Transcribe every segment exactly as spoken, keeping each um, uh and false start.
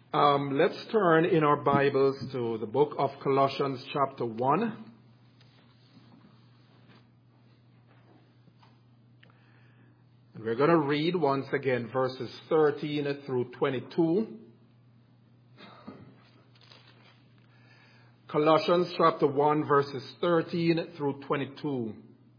Um, let's turn in our Bibles to the book of Colossians chapter one. And we're going to read once again verses thirteen through twenty-two. Colossians chapter one verses thirteen through twenty-two.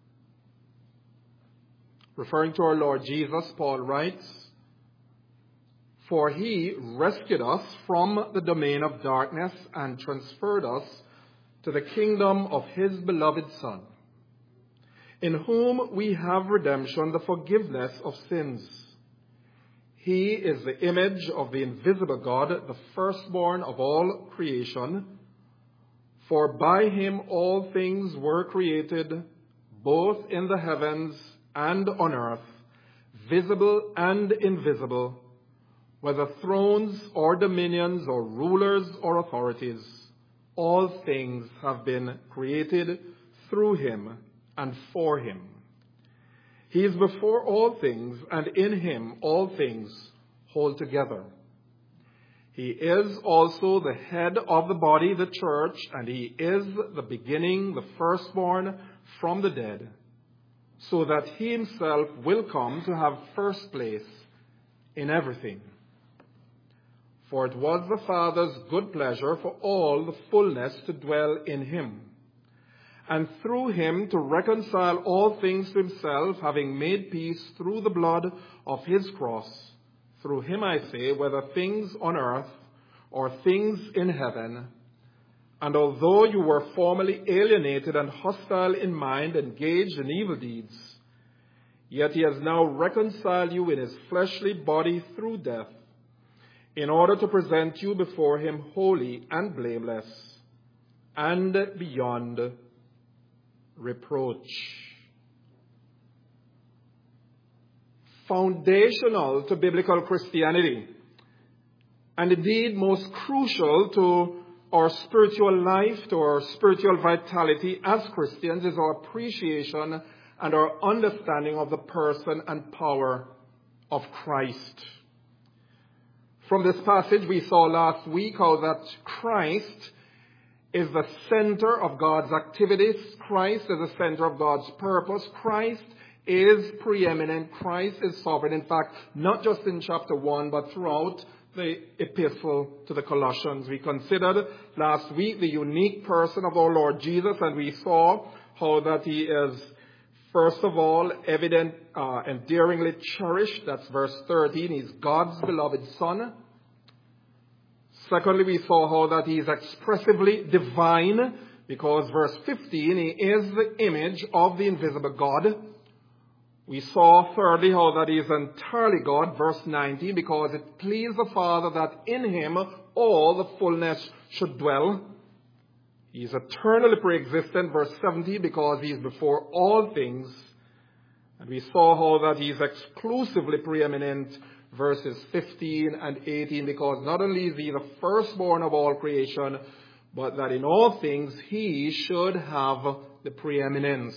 Referring to our Lord Jesus, Paul writes, "For he rescued us from the domain of darkness and transferred us to the kingdom of his beloved Son, in whom we have redemption, the forgiveness of sins. He is the image of the invisible God, the firstborn of all creation. For by him all things were created, both in the heavens and on earth, visible and invisible, whether thrones or dominions or rulers or authorities. All things have been created through him and for him. He is before all things, and in him all things hold together. He is also the head of the body, the church, and he is the beginning, the firstborn from the dead, so that he himself will come to have first place in everything. For it was the Father's good pleasure for all the fullness to dwell in him, and through him to reconcile all things to himself, having made peace through the blood of his cross. Through him, I say, whether things on earth or things in heaven. And although you were formerly alienated and hostile in mind, engaged in evil deeds, yet he has now reconciled you in his fleshly body through death, in order to present you before him holy and blameless and beyond reproach." Foundational to biblical Christianity, and indeed most crucial to our spiritual life, to our spiritual vitality as Christians, is our appreciation and our understanding of the person and power of Christ. From this passage, we saw last week how that Christ is the center of God's activities. Christ is the center of God's purpose. Christ is preeminent. Christ is sovereign. In fact, not just in chapter one, but throughout the epistle to the Colossians. We considered last week the unique person of our Lord Jesus, and we saw how that he is, first of all, evident, uh, endearingly cherished. That's verse thirteen. He's God's beloved Son. Secondly, we saw how that he is expressively divine, because verse fifteen, he is the image of the invisible God. We saw, thirdly, how that he is entirely God, verse nineteen, because it pleased the Father that in him all the fullness should dwell. He is eternally pre-existent, verse seventeen, because he is before all things. And we saw how that he is exclusively preeminent, verses fifteen and eighteen, because not only is he the firstborn of all creation, but that in all things he should have the preeminence.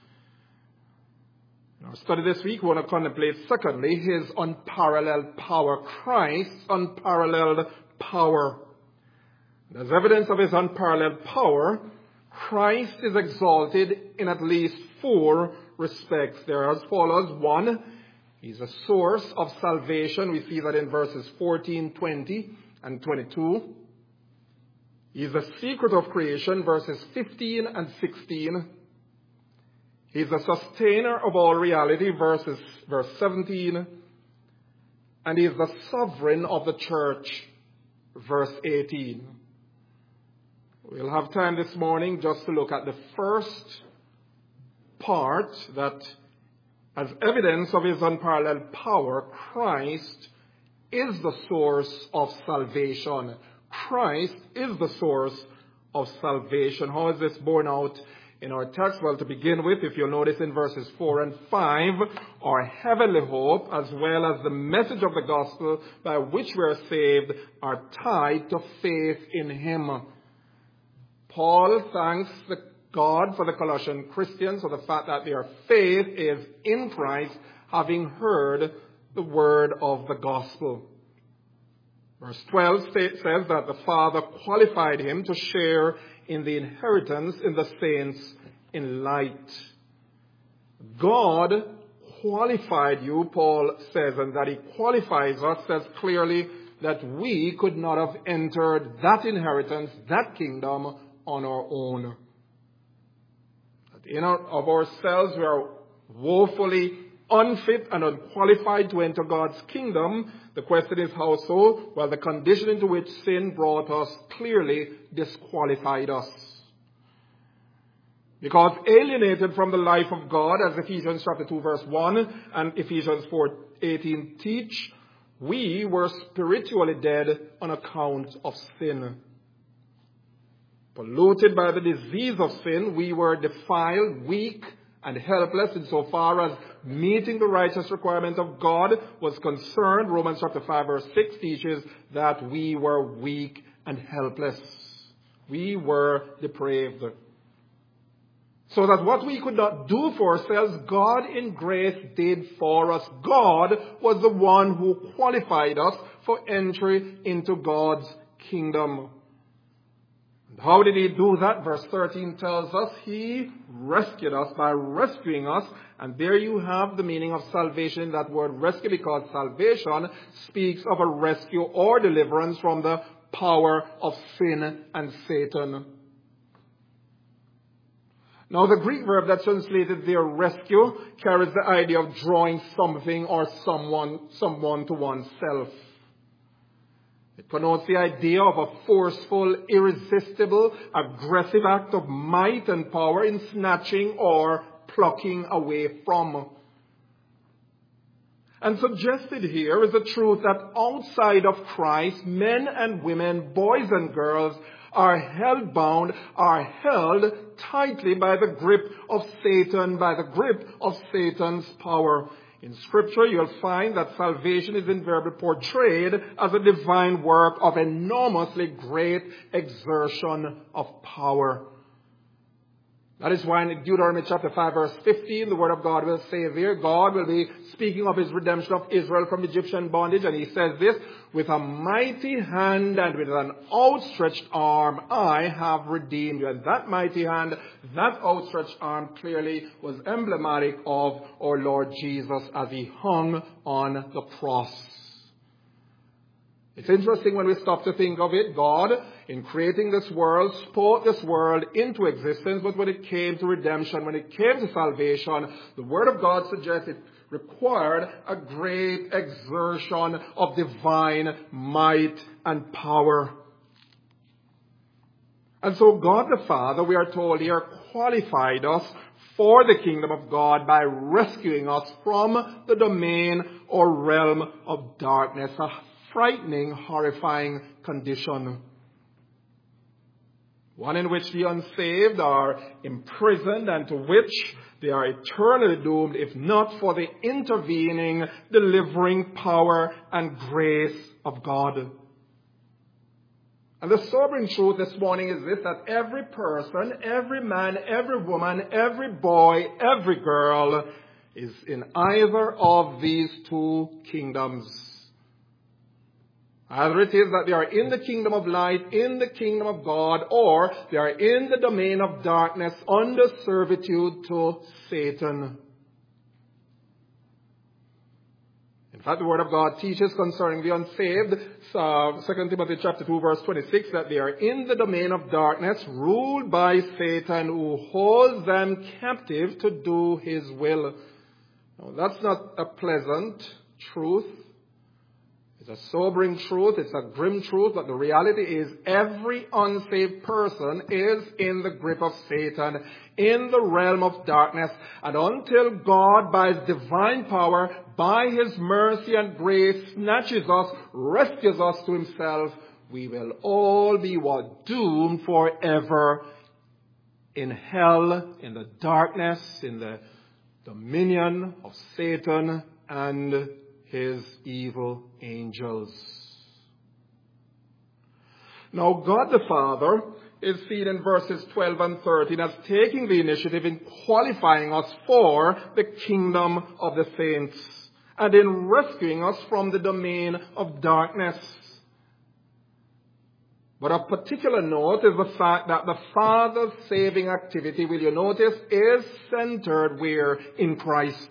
In our study this week, we want to contemplate, secondly, his unparalleled power, Christ's unparalleled power. And as evidence of his unparalleled power, Christ is exalted in at least four respects. There are as follows. One, he's a source of salvation. We see that in verses fourteen, twenty, and twenty-two. He's the secret of creation, verses fifteen and sixteen. He's the sustainer of all reality, verses, verse seventeen. And he is the sovereign of the church, verse eighteen. We'll have time this morning just to look at the first part, that as evidence of his unparalleled power, Christ is the source of salvation. Christ is the source of salvation. How is this borne out in our text? Well, to begin with, if you'll notice in verses four and five, our heavenly hope, as well as the message of the gospel by which we are saved, are tied to faith in him. Paul thanks the God for the Colossian Christians for the fact that their faith is in Christ, having heard the word of the gospel. Verse twelve says that the Father qualified him to share in the inheritance in the saints in light. God qualified you, Paul says, and that he qualifies us says clearly that we could not have entered that inheritance, that kingdom, on our own. That in and of ourselves we are woefully unfit and unqualified to enter God's kingdom. The question is how so? Well, the condition into which sin brought us clearly disqualified us. Because alienated from the life of God, as Ephesians chapter two verse one and Ephesians four eighteen teach, we were spiritually dead on account of sin. Polluted by the disease of sin, we were defiled, weak, and helpless insofar as meeting the righteous requirement of God was concerned. Romans chapter five verse six teaches that we were weak and helpless. We were depraved. So that what we could not do for ourselves, God in grace did for us. God was the one who qualified us for entry into God's kingdom. And how did he do that? Verse thirteen tells us he rescued us by rescuing us. And there you have the meaning of salvation. That word rescue, because salvation speaks of a rescue or deliverance from the power of sin and Satan. Now, the Greek verb that's translated there, rescue, carries the idea of drawing something or someone, someone to oneself. It connotes the idea of a forceful, irresistible, aggressive act of might and power in snatching or plucking away from. And suggested here is the truth that outside of Christ, men and women, boys and girls, are held bound, are held tightly by the grip of Satan, by the grip of Satan's power. In Scripture, you'll find that salvation is invariably portrayed as a divine work of enormously great exertion of power. That is why in Deuteronomy chapter five verse fifteen, the Word of God will say there, God will be speaking of his redemption of Israel from Egyptian bondage, and he says this, with a mighty hand and with an outstretched arm, I have redeemed you. And that mighty hand, that outstretched arm clearly was emblematic of our Lord Jesus as he hung on the cross. It's interesting when we stop to think of it. God, in creating this world, spoke this world into existence, but when it came to redemption, when it came to salvation, the Word of God suggests it required a great exertion of divine might and power. And so God the Father, we are told here, qualified us for the kingdom of God by rescuing us from the domain or realm of darkness, a frightening, horrifying condition. One in which the unsaved are imprisoned and to which they are eternally doomed if not for the intervening, delivering power and grace of God. And the sobering truth this morning is this, that every person, every man, every woman, every boy, every girl is in either of these two kingdoms. Either it is that they are in the kingdom of light, in the kingdom of God, or they are in the domain of darkness under servitude to Satan. In fact, the Word of God teaches concerning the unsaved, uh, Second Timothy chapter two verse twenty-six, that they are in the domain of darkness, ruled by Satan, who holds them captive to do his will. Now, that's not a pleasant truth. It's a sobering truth, it's a grim truth, but the reality is every unsaved person is in the grip of Satan, in the realm of darkness. And until God, by his divine power, by his mercy and grace, snatches us, rescues us to himself, we will all be what? Doomed forever in hell, in the darkness, in the dominion of Satan and his evil angels. Now, God the Father is seen in verses twelve and thirteen as taking the initiative in qualifying us for the kingdom of the saints and in rescuing us from the domain of darkness. But of particular note is the fact that the Father's saving activity, will you notice, is centered where? In Christ.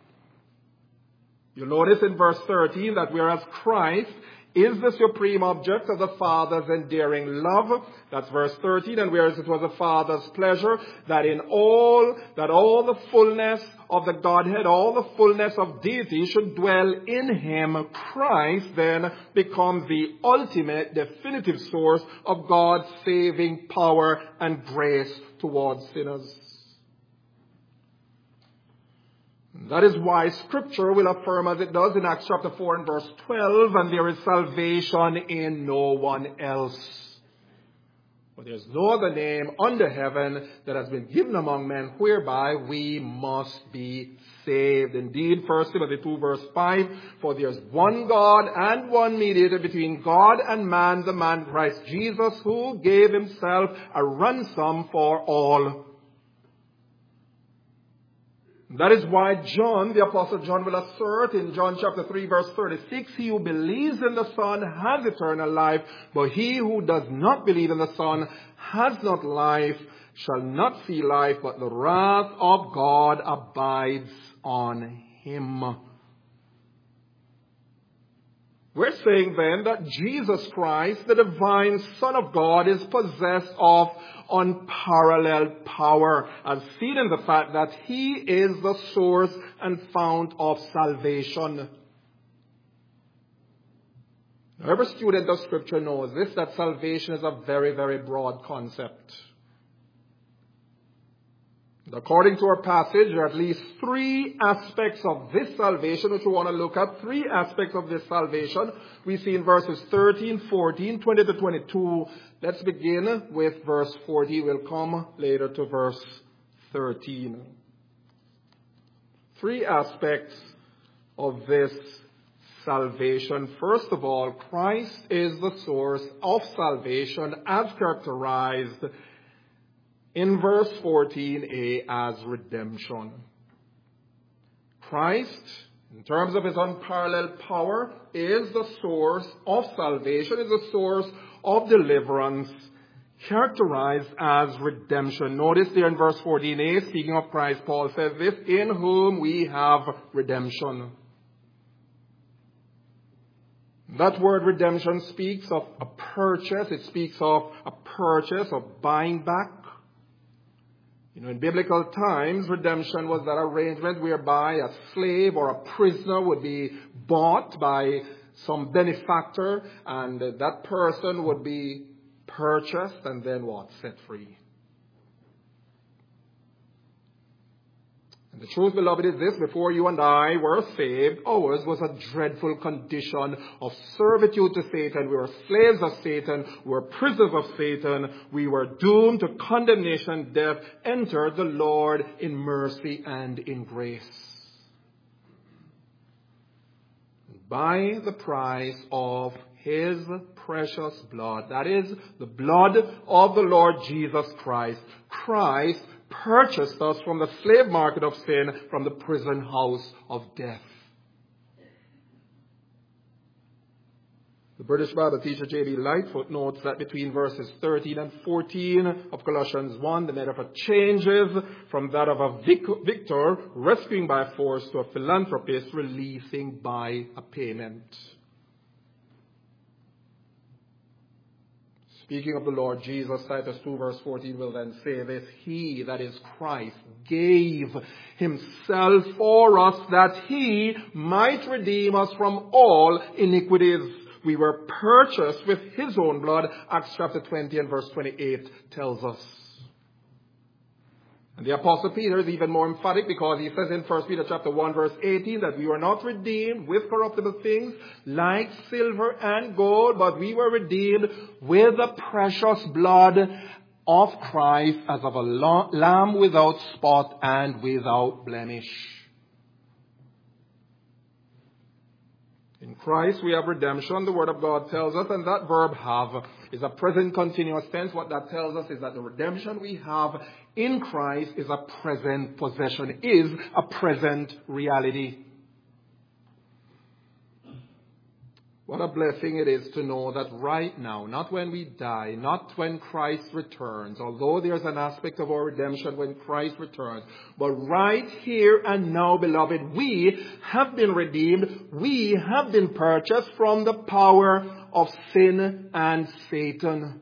You notice in verse thirteen that whereas Christ is the supreme object of the Father's endearing love, that's verse thirteen, and whereas it was the Father's pleasure that in all, that all the fullness of the Godhead, all the fullness of deity should dwell in him, Christ then becomes the ultimate, definitive source of God's saving power and grace towards sinners. That is why Scripture will affirm, as it does in Acts chapter four and verse twelve, and there is salvation in no one else. For there is no other name under heaven that has been given among men whereby we must be saved. Indeed, First Timothy two verse five, for there is one God and one mediator between God and man, the man Christ Jesus, who gave himself a ransom for all. That is why John, the Apostle John, will assert in John chapter three verse thirty-six, he who believes in the Son has eternal life, but he who does not believe in the Son has not life, shall not see life, but the wrath of God abides on him. We're saying then that Jesus Christ, the divine Son of God, is possessed of unparalleled power, as seen in the fact that he is the source and fount of salvation. Now, every student of Scripture knows this, that salvation is a very, very broad concept. According to our passage, there are at least three aspects of this salvation which we want to look at. Three aspects of this salvation we see in verses thirteen, fourteen, twenty to twenty-two. Let's begin with verse forty. We'll come later to verse thirteen. Three aspects of this salvation. First of all, Christ is the source of salvation as characterized in verse fourteen a as redemption. Christ, in terms of his unparalleled power, is the source of salvation, is the source of deliverance, characterized as redemption. Notice there in verse fourteen a, speaking of Christ, Paul says this, in whom we have redemption. That word redemption speaks of a purchase. It speaks of a purchase, of buying back. You know, in biblical times, redemption was that arrangement whereby a slave or a prisoner would be bought by some benefactor, and that person would be purchased and then what? Set free. And the truth, beloved, is this: before you and I were saved, ours was a dreadful condition of servitude to Satan. We were slaves of Satan. We were prisoners of Satan. We were doomed to condemnation, death. Entered the Lord in mercy and in grace. By the price of his precious blood, that is, the blood of the Lord Jesus Christ, Christ purchased us from the slave market of sin, from the prison house of death. The British Bible teacher J B Lightfoot notes that between verses thirteen and fourteen of Colossians one, the metaphor changes from that of a victor rescuing by force to a philanthropist releasing by a payment. Speaking of the Lord Jesus, Titus two verse fourteen will then say this: he, that is Christ, gave himself for us that he might redeem us from all iniquities. We were purchased with his own blood. Acts chapter twenty and verse twenty-eight tells us. And the Apostle Peter is even more emphatic, because he says in First Peter chapter one verse eighteen that we were not redeemed with corruptible things like silver and gold, but we were redeemed with the precious blood of Christ, as of a lamb without spot and without blemish. In Christ we have redemption, the Word of God tells us, and that verb have is a present continuous tense. What that tells us is that the redemption we have in Christ is a present possession, is a present reality. What a blessing it is to know that right now, not when we die, not when Christ returns, although there's an aspect of our redemption when Christ returns, but right here and now, beloved, we have been redeemed, we have been purchased from the power of sin and Satan.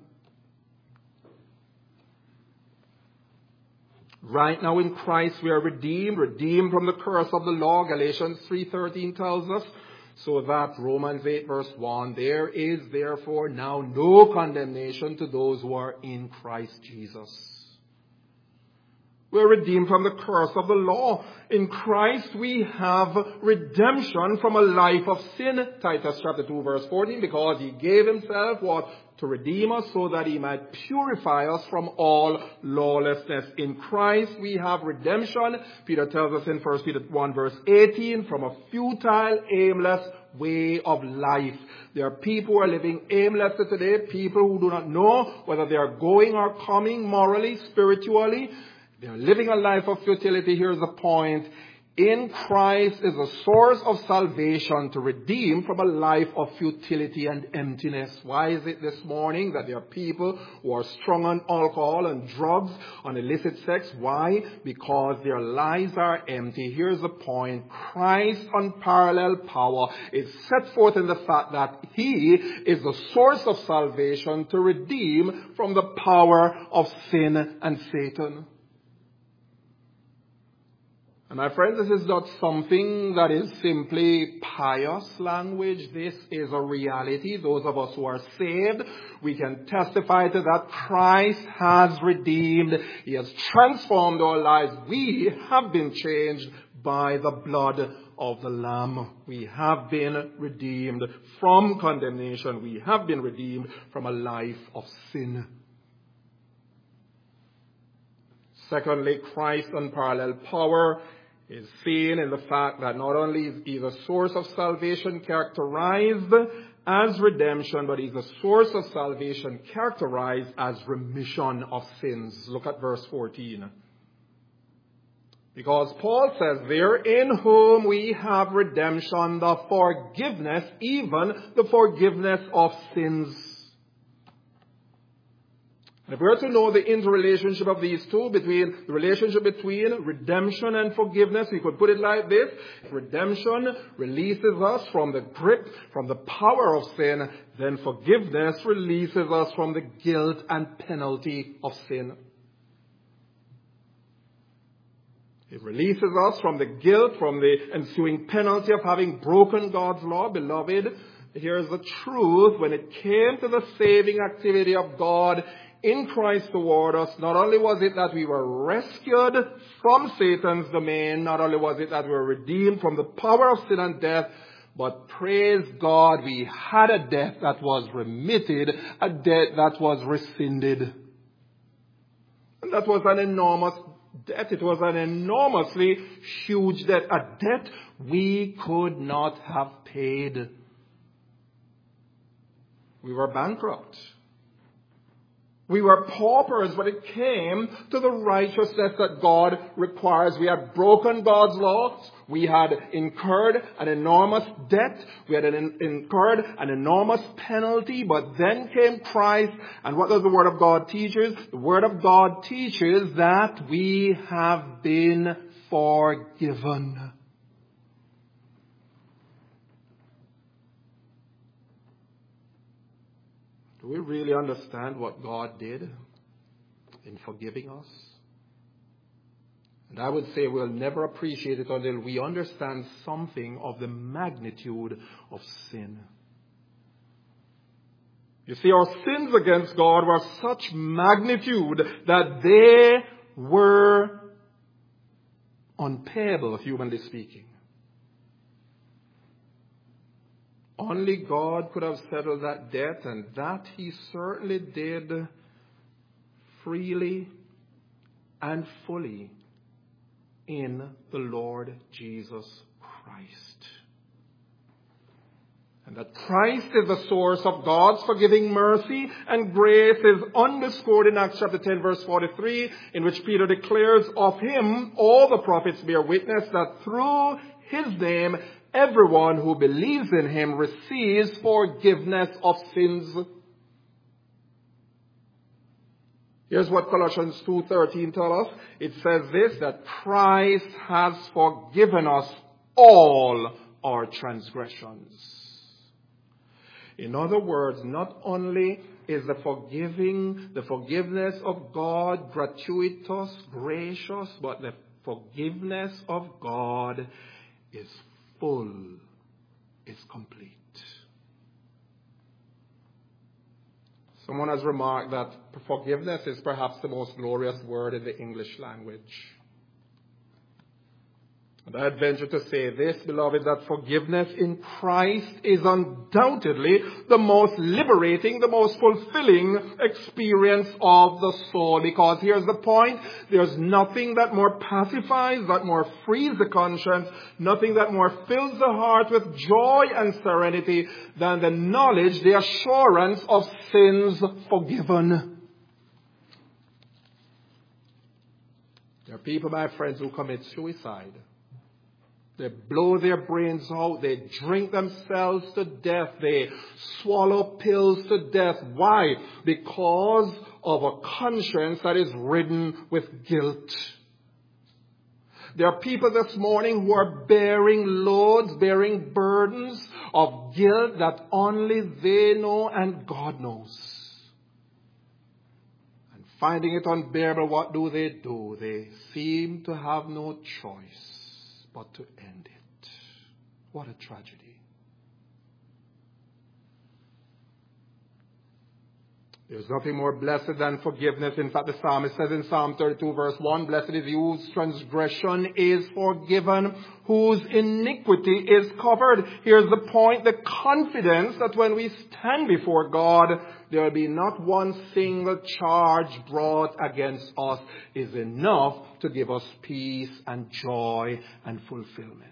Right now in Christ we are redeemed, redeemed from the curse of the law, Galatians three thirteen tells us. So that Romans eight verse one, there is therefore now no condemnation to those who are in Christ Jesus. We're redeemed from the curse of the law. In Christ we have redemption from a life of sin, Titus chapter two verse fourteen, because he gave himself what? To redeem us so that he might purify us from all lawlessness. In Christ we have redemption, Peter tells us in First Peter one verse eighteen, from a futile, aimless way of life. There are people who are living aimlessly today, people who do not know whether they are going or coming morally, spiritually. They are living a life of futility. Here's the point. In Christ is a source of salvation to redeem from a life of futility and emptiness. Why is it this morning that there are people who are strung on alcohol and drugs, on illicit sex? Why? Because their lives are empty. Here's the point. Christ's unparalleled power is set forth in the fact that he is the source of salvation to redeem from the power of sin and Satan. And my friends, this is not something that is simply pious language. This is a reality. Those of us who are saved, we can testify to that. Christ has redeemed. He has transformed our lives. We have been changed by the blood of the Lamb. We have been redeemed from condemnation. We have been redeemed from a life of sin. Secondly, Christ's unparalleled power is seen in the fact that not only is he the source of salvation characterized as redemption, but he's the source of salvation characterized as remission of sins. Look at verse fourteen. Because Paul says there, in whom we have redemption, the forgiveness, even the forgiveness of sins. If we are to know the interrelationship of these two, between the relationship between redemption and forgiveness, we could put it like this. Redemption releases us from the grip, from the power of sin. Then forgiveness releases us from the guilt and penalty of sin. It releases us from the guilt, from the ensuing penalty of having broken God's law. Beloved, here's the truth. When it came to the saving activity of God in Christ toward us, not only was it that we were rescued from Satan's domain, not only was it that we were redeemed from the power of sin and death, but praise God, we had a debt that was remitted, a debt that was rescinded. And that was an enormous debt. It was an enormously huge debt, a debt we could not have paid. We were bankrupt. We were paupers when it came to the righteousness that God requires. We had broken God's laws. We had incurred an enormous debt. We had an, incurred an enormous penalty. But then came Christ. And what does the Word of God teach us? The Word of God teaches that we have been forgiven. Do we really understand what God did in forgiving us? And I would say we'll never appreciate it until we understand something of the magnitude of sin. You see, our sins against God were such magnitude that they were unpayable, humanly speaking. Only God could have settled that debt, and that he certainly did freely and fully in the Lord Jesus Christ. And that Christ is the source of God's forgiving mercy and grace is underscored in Acts chapter ten verse forty-three, in which Peter declares of him, all the prophets bear witness that through his name everyone who believes in him receives forgiveness of sins. Here's what Colossians two thirteen tells us. It says this, that Christ has forgiven us all our transgressions. In other words, not only is the forgiving, the forgiveness of God gratuitous, gracious, but the forgiveness of God is full, is complete. Someone has remarked that forgiveness is perhaps the most glorious word in the English language. And I venture to say this, beloved, that forgiveness in Christ is undoubtedly the most liberating, the most fulfilling experience of the soul. Because here's the point, there's nothing that more pacifies, that more frees the conscience, nothing that more fills the heart with joy and serenity than the knowledge, the assurance of sins forgiven. There are people, my friends, who commit suicide. They blow their brains out. They drink themselves to death. They swallow pills to death. Why? Because of a conscience that is ridden with guilt. There are people this morning who are bearing loads, bearing burdens of guilt that only they know and God knows. And finding it unbearable, what do they do? They seem to have no choice but to end it. What a tragedy. There's nothing more blessed than forgiveness. In fact, the psalmist says in Psalm thirty-two verse one, blessed is he whose transgression is forgiven, whose iniquity is covered. Here's the point, the confidence that when we stand before God, there will be not one single charge brought against us is enough to give us peace and joy and fulfillment.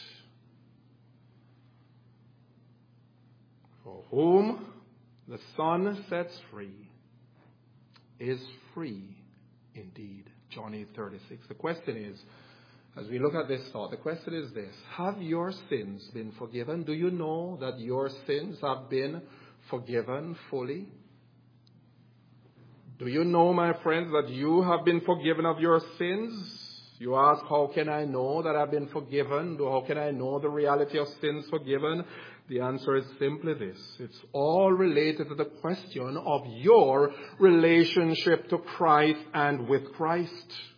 For whom the Son sets free is free indeed. John eight thirty-six. The question is, as we look at this thought, the question is this: have your sins been forgiven? Do you know that your sins have been forgiven fully? Do you know, my friends, that you have been forgiven of your sins? You ask, how can I know that I've been forgiven? How can I know the reality of sins forgiven? The answer is simply this. It's all related to the question of your relationship to Christ and with Christ.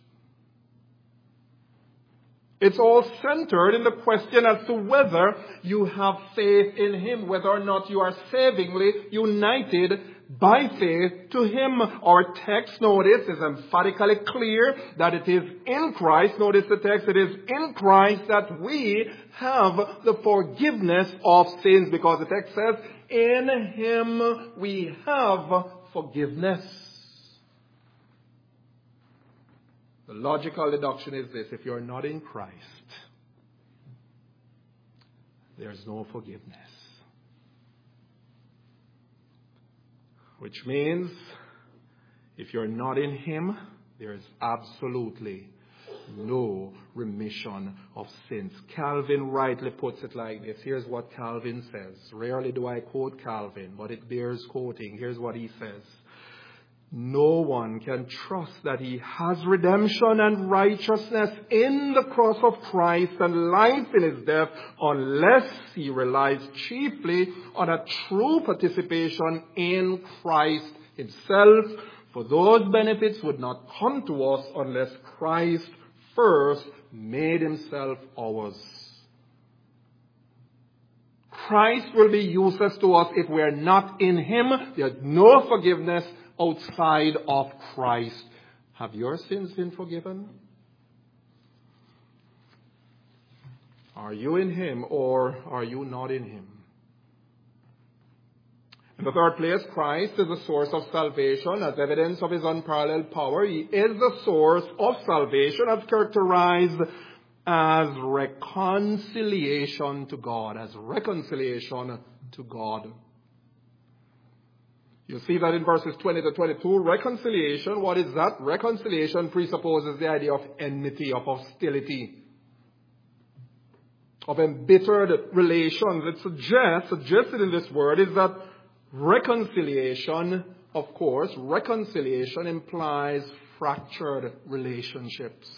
It's all centered in the question as to whether you have faith in Him, whether or not you are savingly united by faith to Him. Our text, notice, is emphatically clear that it is in Christ. Notice the text, it is in Christ that we have the forgiveness of sins, because the text says, in Him we have forgiveness. The logical deduction is this: if you're not in Christ, there's no forgiveness. Which means, if you're not in Him, there is absolutely no remission of sins. Calvin rightly puts it like this. Here's what Calvin says. Rarely do I quote Calvin, but it bears quoting. Here's what he says. No one can trust that he has redemption and righteousness in the cross of Christ and life in His death unless he relies chiefly on a true participation in Christ Himself. For those benefits would not come to us unless Christ first made Himself ours. Christ will be useless to us if we are not in Him. There's no forgiveness outside of Christ. Have your sins been forgiven? Are you in Him or are you not in Him? In the third place, Christ is the source of salvation as evidence of His unparalleled power. He is the source of salvation as characterized as reconciliation to God, as reconciliation to God. You see that in verses twenty to twenty-two, reconciliation, what is that? Reconciliation presupposes the idea of enmity, of hostility. of embittered relations. It suggests, suggested in this word is that reconciliation, of course, reconciliation implies fractured relationships.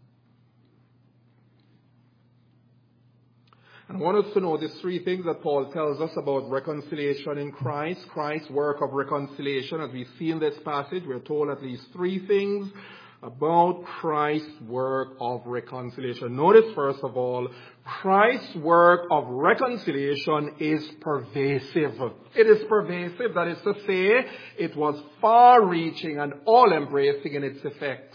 And I want us to know these three things that Paul tells us about reconciliation in Christ, Christ's work of reconciliation. As we see in this passage, we're told at least three things about Christ's work of reconciliation. Notice, first of all, Christ's work of reconciliation is pervasive. It is pervasive, that is to say, it was far-reaching and all-embracing in its effects.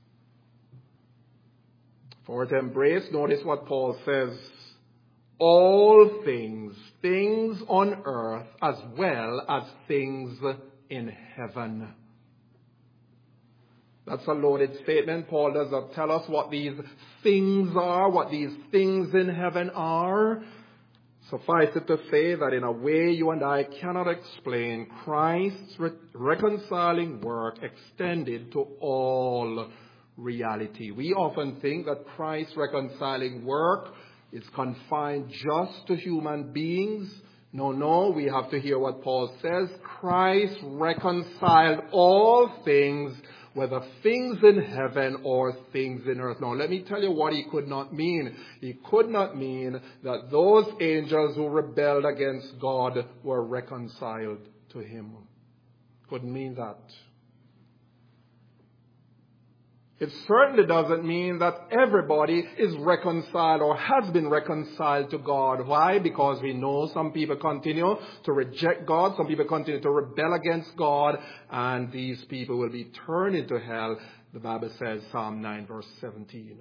For to embrace, notice what Paul says, all things, things on earth as well as things in heaven. That's a loaded statement. Paul does not tell us what these things are, what these things in heaven are. Suffice it to say that in a way you and I cannot explain, Christ's re- reconciling work extended to all reality. We often think that Christ's reconciling work is confined just to human beings. No, no, we have to hear what Paul says. Christ reconciled all things, whether things in heaven or things in earth. Now, let me tell you what he could not mean. He could not mean that those angels who rebelled against God were reconciled to him. Couldn't mean that. It certainly doesn't mean that everybody is reconciled or has been reconciled to God. Why? Because we know some people continue to reject God, some people continue to rebel against God, and these people will be turned into hell. The Bible says, Psalm nine, verse seventeen.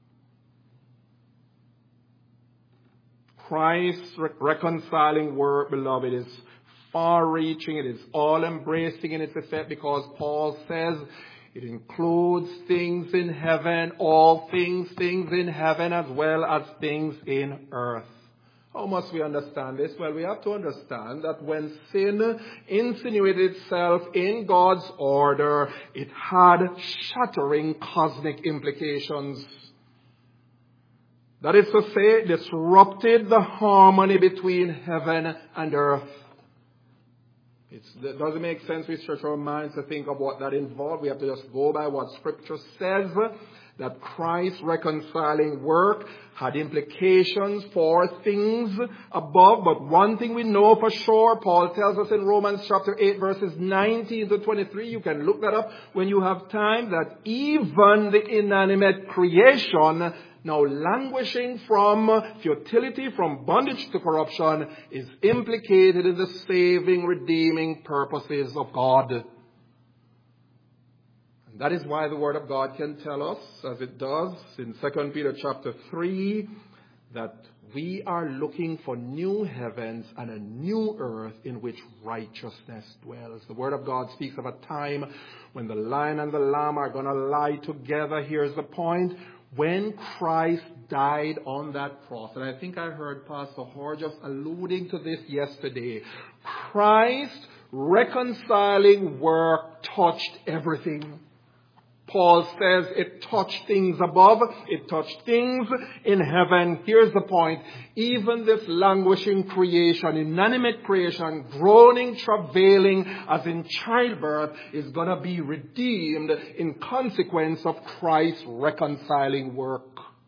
Christ's re- reconciling work, beloved, is far-reaching. It is all-embracing in its effect because Paul says, it includes things in heaven, all things, things in heaven as well as things in earth. How must we understand this? Well, we have to understand that when sin insinuated itself in God's order, it had shattering cosmic implications. That is to say, it disrupted the harmony between heaven and earth. It's, it doesn't make sense we stretch our minds to think of what that involved. We have to just go by what Scripture says, that Christ's reconciling work had implications for things above. But one thing we know for sure, Paul tells us in Romans chapter eight, verses nineteen to twenty-three, you can look that up when you have time, that even the inanimate creation, now languishing from futility, from bondage to corruption, is implicated in the saving, redeeming purposes of God. And that is why the Word of God can tell us, as it does in Second Peter chapter three, that we are looking for new heavens and a new earth in which righteousness dwells. The Word of God speaks of a time when the lion and the lamb are going to lie together. Here's the point. When Christ died on that cross, and I think I heard Pastor Hor just alluding to this yesterday, Christ's reconciling work touched everything. Paul says it touched things above, it touched things in heaven. Here's the point. Even this languishing creation, inanimate creation, groaning, travailing as in childbirth, is going to be redeemed in consequence of Christ's reconciling work.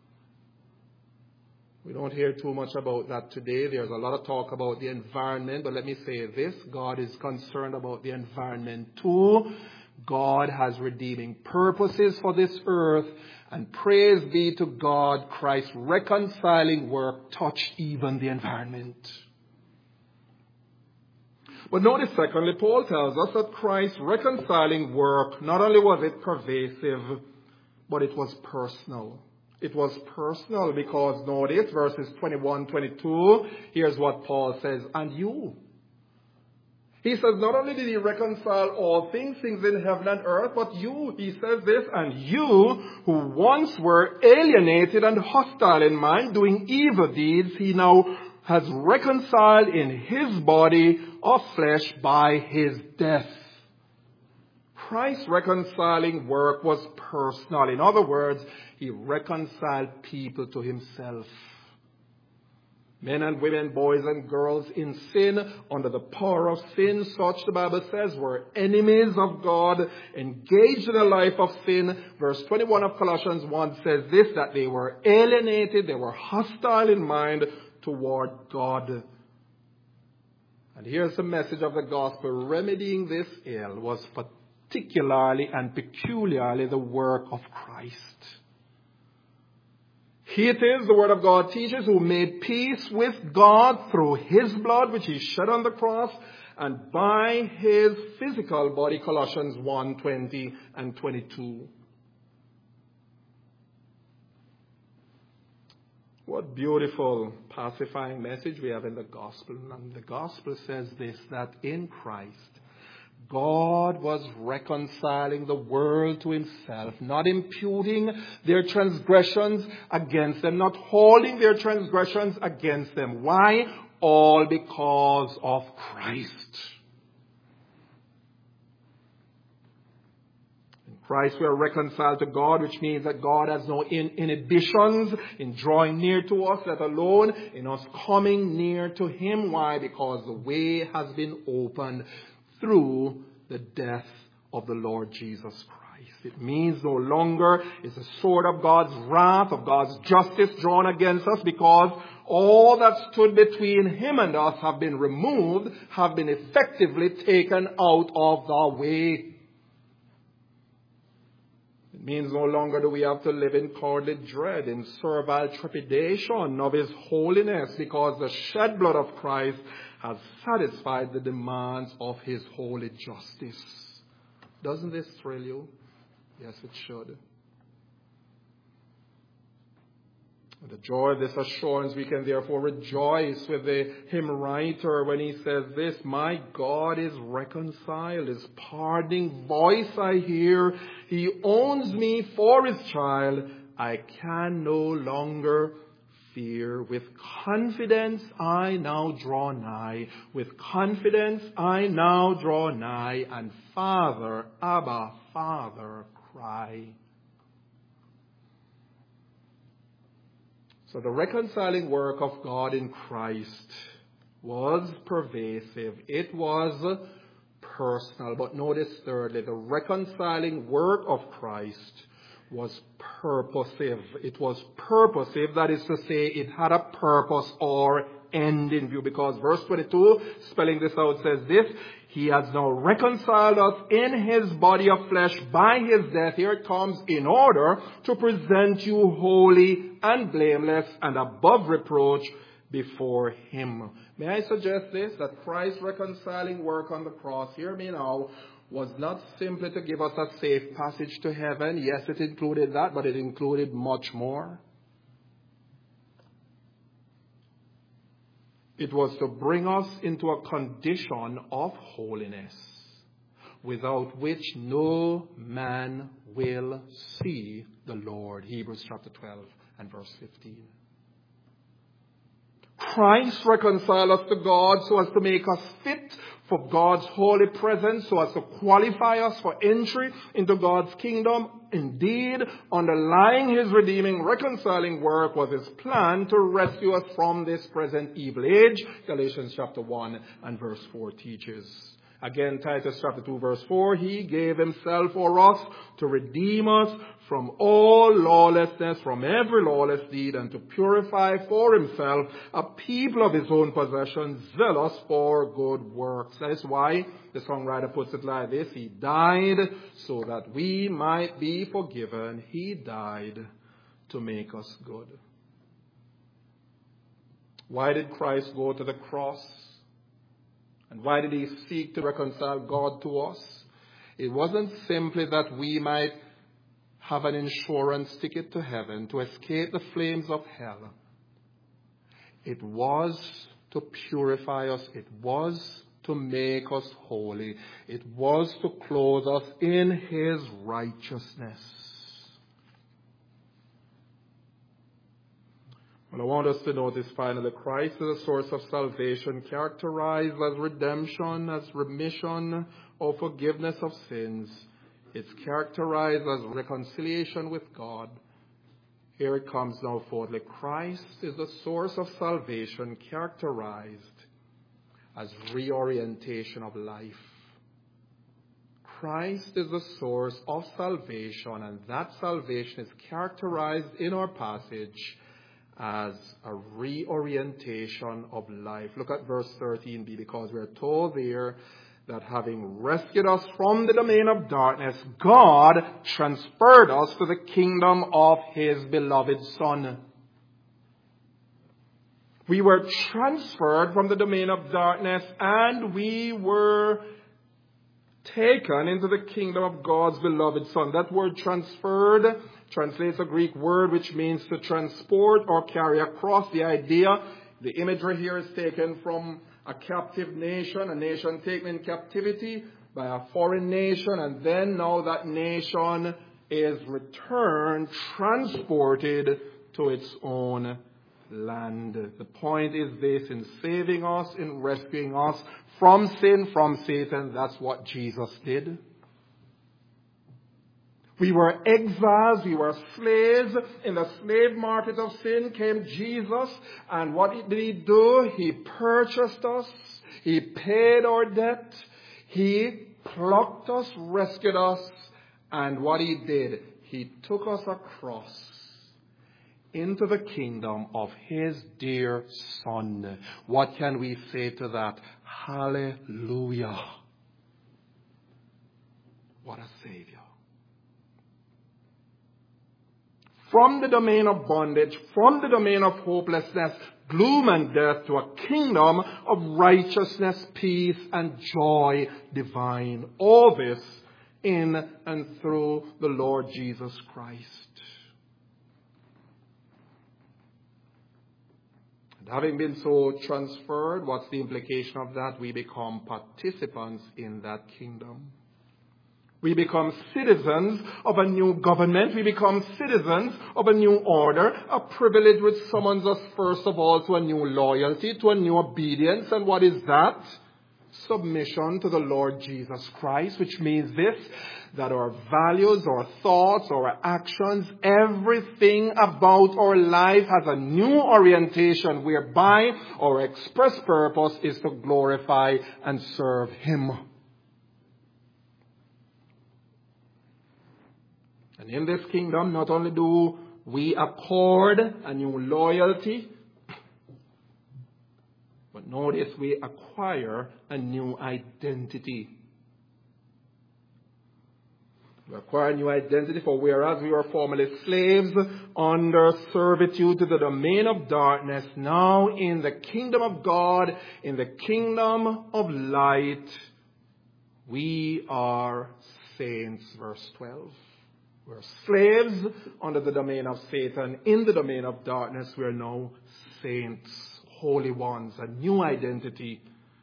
We don't hear too much about that today. There's a lot of talk about the environment, but let me say this. God is concerned about the environment too. God has redeeming purposes for this earth, and praise be to God, Christ's reconciling work touched even the environment. But notice secondly, Paul tells us that Christ's reconciling work, not only was it pervasive, but it was personal. It was personal because notice verses twenty-one, twenty-two, here's what Paul says, and you. He says, not only did he reconcile all things, things in heaven and earth, but you, he says this, and you who once were alienated and hostile in mind, doing evil deeds, he now has reconciled in his body of flesh by his death. Christ's reconciling work was personal. In other words, he reconciled people to himself. Men and women, boys and girls in sin, under the power of sin, such the Bible says, were enemies of God, engaged in a life of sin. Verse twenty-one of Colossians one says this, that they were alienated, they were hostile in mind toward God. And here's the message of the gospel. Remedying this ill was particularly and peculiarly the work of Christ. He it is, the Word of God teaches, who made peace with God through His blood, which He shed on the cross, and by His physical body, Colossians one, twenty and twenty-two. What beautiful pacifying message we have in the gospel. And the gospel says this, that in Christ, God was reconciling the world to Himself, not imputing their transgressions against them, not holding their transgressions against them. Why? All because of Christ. In Christ we are reconciled to God, which means that God has no inhibitions in drawing near to us, let alone in us coming near to Him. Why? Because the way has been opened through the death of the Lord Jesus Christ. It means no longer is the sword of God's wrath, of God's justice drawn against us, because all that stood between Him and us have been removed, have been effectively taken out of the way. It means no longer do we have to live in cowardly dread, in servile trepidation of His holiness, because the shed blood of Christ has satisfied the demands of His holy justice. Doesn't this thrill you? Yes, it should. With the joy of this assurance, we can therefore rejoice with the hymn writer when he says this, my God is reconciled, His pardoning voice I hear. He owns me for His child. I can no longer fear. With confidence I now draw nigh. With confidence I now draw nigh. And Father, Abba, Father, cry. So the reconciling work of God in Christ was pervasive. It was personal. But notice thirdly, the reconciling work of Christ was purposive. It was purposive, that is to say, it had a purpose or end in view, because verse twenty-two, spelling this out, says this, He has now reconciled us in His body of flesh by His death, here it comes, in order to present you holy and blameless and above reproach before Him. May I suggest this, that Christ's reconciling work on the cross, hear me now, was not simply to give us a safe passage to heaven. Yes, it included that, but it included much more. It was to bring us into a condition of holiness, without which no man will see the Lord. Hebrews chapter twelve and verse fifteen. Christ reconciled us to God so as to make us fit for God's holy presence, so as to qualify us for entry into God's kingdom. Indeed, underlying His redeeming, reconciling work was His plan to rescue us from this present evil age. Galatians chapter one and verse four teaches. Again, Titus chapter two verse four, He gave Himself for us to redeem us from all lawlessness, from every lawless deed, and to purify for Himself a people of His own possession, zealous for good works. That is why the songwriter puts it like this, He died so that we might be forgiven. He died to make us good. Why did Christ go to the cross? And why did He seek to reconcile God to us? It wasn't simply that we might have an insurance ticket to heaven, to escape the flames of hell. It was to purify us. It was to make us holy. It was to clothe us in His righteousness. Well, I want us to notice finally, Christ is a source of salvation, characterized as redemption, as remission or forgiveness of sins. It's characterized as reconciliation with God. Here it comes now, fourthly. Christ is the source of salvation, characterized as reorientation of life. Christ is the source of salvation, and that salvation is characterized in our passage as a reorientation of life. Look at verse thirteen b, because we are told there that having rescued us from the domain of darkness, God transferred us to the kingdom of His beloved Son. We were transferred from the domain of darkness, and we were taken into the kingdom of God's beloved Son. That word transferred translates a Greek word which means to transport or carry across. The idea, the imagery here is taken from a captive nation, a nation taken in captivity by a foreign nation, and then now that nation is returned, transported to its own land. The point is this: in saving us, in rescuing us from sin, from Satan, that's what Jesus did. We were exiles, we were slaves. In the slave market of sin came Jesus. And what did He do? He purchased us. He paid our debt. He plucked us, rescued us. And what He did, He took us across into the kingdom of His dear Son. What can we say to that? Hallelujah. What a Savior. From the domain of bondage, from the domain of hopelessness, gloom and death, to a kingdom of righteousness, peace, and joy divine. All this in and through the Lord Jesus Christ. And having been so transferred, what's the implication of that? We become participants in that kingdom. We become citizens of a new government. We become citizens of a new order, a privilege which summons us first of all to a new loyalty, to a new obedience. And what is that? Submission to the Lord Jesus Christ, which means this, that our values, our thoughts, our actions, everything about our life has a new orientation whereby our express purpose is to glorify and serve Him. And in this kingdom, not only do we accord a new loyalty, but notice we acquire a new identity. We acquire a new identity, for whereas we were formerly slaves under servitude to the domain of darkness, now in the kingdom of God, in the kingdom of light, we are saints. Verse twelve. We're slaves under the domain of Satan. In the domain of darkness, we are now saints, holy ones, a new identity.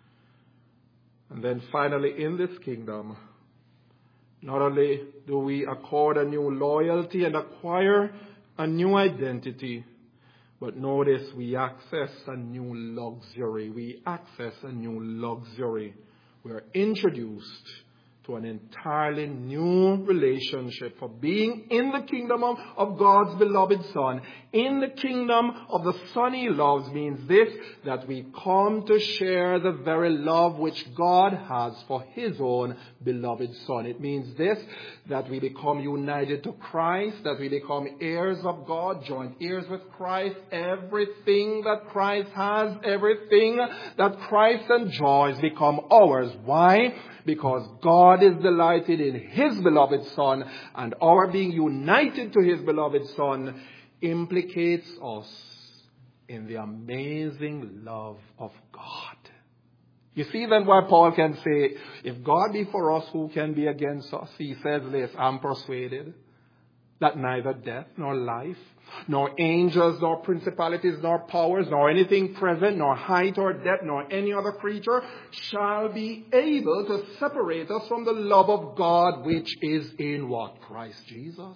And then finally, in this kingdom, not only do we accord a new loyalty and acquire a new identity, but notice we access a new luxury. We access a new luxury. We are introduced to an entirely new relationship. For being in the kingdom of, of God's beloved Son, in the kingdom of the Son He loves, means this, that we come to share the very love which God has for His own beloved Son. It means this, that we become united to Christ, that we become heirs of God, joint heirs with Christ. Everything that Christ has, everything that Christ enjoys become ours. Why? Because God is delighted in His beloved Son, and our being united to His beloved Son implicates us in the amazing love of God. You see then why Paul can say, if God be for us, who can be against us? He says this, I'm persuaded that neither death nor life, nor angels, nor principalities, nor powers, nor anything present, nor height or depth, nor any other creature shall be able to separate us from the love of God which is in what? Christ Jesus.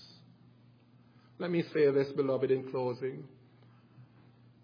Let me say this, beloved, in closing.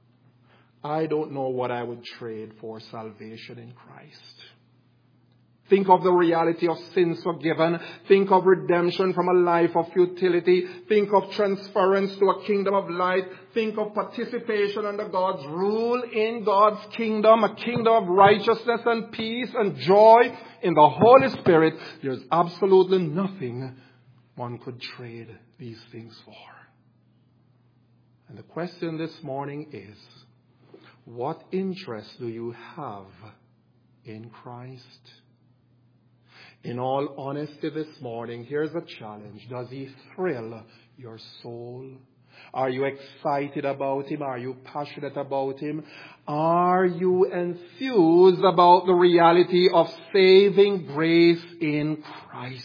I don't know what I would trade for salvation in Christ. Think of the reality of sins forgiven. Think of redemption from a life of futility. Think of transference to a kingdom of light. Think of participation under God's rule in God's kingdom, a kingdom of righteousness and peace and joy in the Holy Spirit. There's absolutely nothing one could trade these things for. And the question this morning is, what interest do you have in Christ? In all honesty this morning, here's a challenge. Does he thrill your soul? Are you excited about him? Are you passionate about him? Are you enthused about the reality of saving grace in Christ?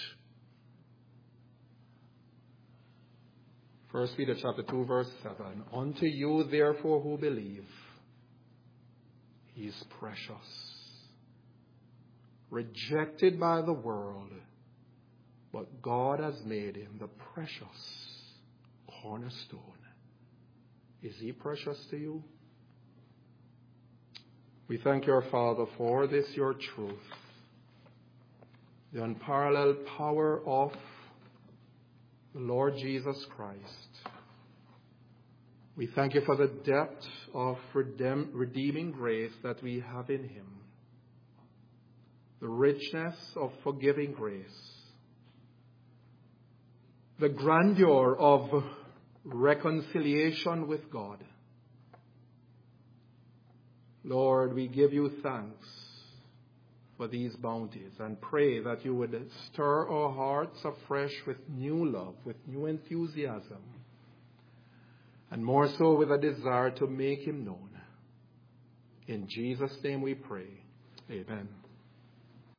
First Peter chapter two, verse seven. Unto you, therefore, who believe, he is precious, rejected by the world, but God has made him the precious cornerstone. Is he precious to you? We thank your Father for this, your truth, the unparalleled power of the Lord Jesus Christ. We thank you for the depth of redem- redeeming grace that we have in him, the richness of forgiving grace, the grandeur of reconciliation with God. Lord, we give you thanks for these bounties and pray that you would stir our hearts afresh with new love, with new enthusiasm, and more so with a desire to make him known. In Jesus' name we pray. Amen.